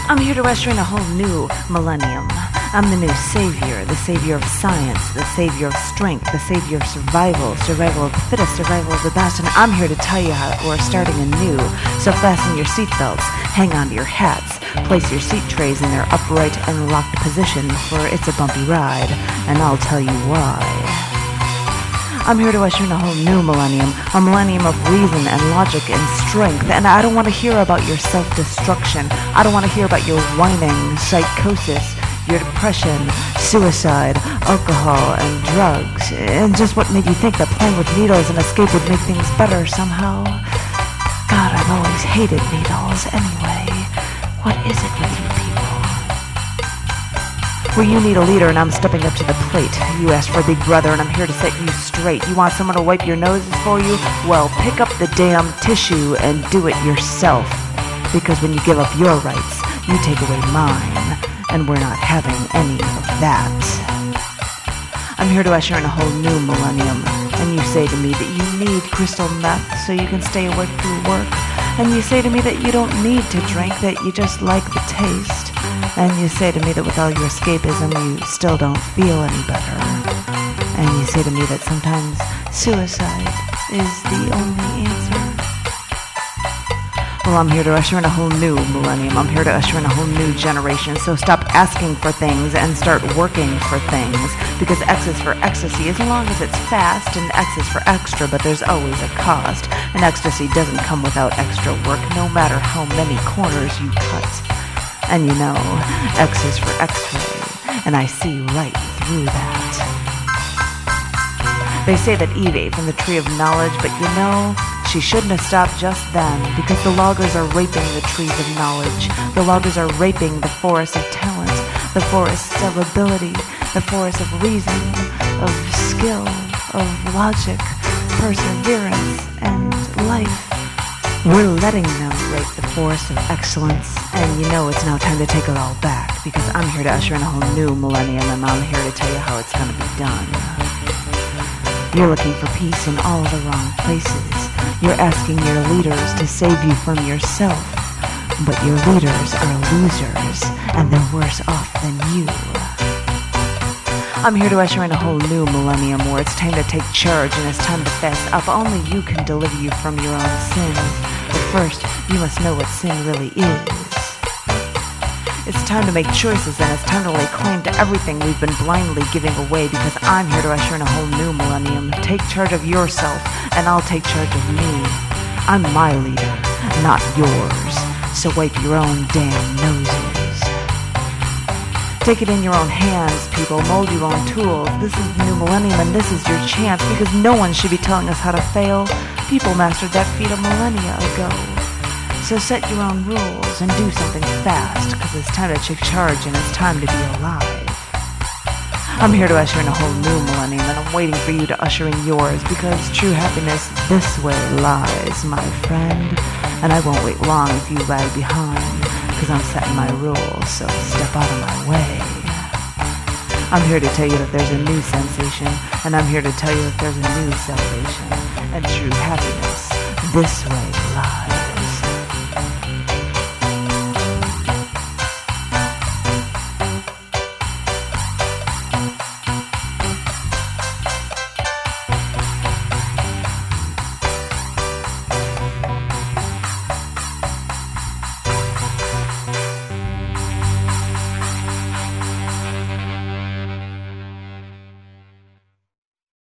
I'm here to usher in a whole new millennium. I'm the new savior of science, the savior of strength, the savior of survival of the fittest, survival of the best, and I'm here to tell you how we're starting anew. So fasten your seatbelts, hang on to your hats, place your seat trays in their upright and locked position, for it's a bumpy ride, and I'll tell you why. I'm here to usher in a whole new millennium, a millennium of reason and logic and strength, and I don't want to hear about your self-destruction. I don't want to hear about your whining, psychosis, your depression, suicide, alcohol, and drugs, and just what made you think that playing with needles and escape would make things better somehow. God, I've always hated needles anyway. What is it with you people? Well, you need a leader, and I'm stepping up to the plate. You asked for a big brother, and I'm here to set you straight. You want someone to wipe your noses for you? Well, pick up the damn tissue and do it yourself. Because when you give up your rights, you take away mine, and we're not having any of that. I'm here to usher in a whole new millennium, and you say to me that you need crystal meth so you can stay awake through work, and you say to me that you don't need to drink, that you just like the taste. And you say to me that with all your escapism, you still don't feel any better. And you say to me that sometimes suicide is the only answer. Well, I'm here to usher in a whole new millennium. I'm here to usher in a whole new generation. So stop asking for things and start working for things. Because X is for ecstasy as long as it's fast, and X is for extra, but there's always a cost. And ecstasy doesn't come without extra work, no matter how many corners you cut. And you know, X is for X-ray, and I see right through that. They say that Eve ate from the tree of knowledge, but you know, she shouldn't have stopped just then, because the loggers are raping the trees of knowledge. The loggers are raping the forests of talent, the forests of ability, the forests of reason, of skill, of logic, perseverance, and life. We're letting them rape the forest of excellence, and you know it's now time to take it all back, because I'm here to usher in a whole new millennium, and I'm here to tell you how it's going to be done. You're looking for peace in all the wrong places. You're asking your leaders to save you from yourself, but your leaders are losers, and they're worse off than you. I'm here to usher in a whole new millennium where it's time to take charge and it's time to fess up. Only you can deliver you from your own sins. But first, you must know what sin really is. It's time to make choices, and it's time to lay claim to everything we've been blindly giving away, because I'm here to usher in a whole new millennium. Take charge of yourself, and I'll take charge of me. I'm my leader, not yours. So wipe your own damn noses. Take it in your own hands, people. Mold your own tools. This is the new millennium, and this is your chance, because no one should be telling us how to fail. People mastered that feat a millennia ago. So set your own rules and do something fast, because it's time to take charge and it's time to be alive. I'm here to usher in a whole new millennium, and I'm waiting for you to usher in yours, because true happiness this way lies, my friend. And I won't wait long if you lag behind, because I'm setting my rules, so step out of my way. I'm here to tell you that there's a new sensation, and I'm here to tell you that there's a new salvation, and true happiness this way lies.